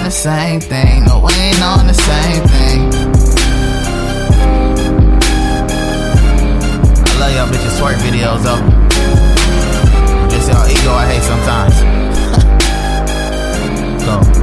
the same thing. No, we ain't on the same thing. I love y'all bitches twerk videos though. Just y'all ego I hate sometimes. Go.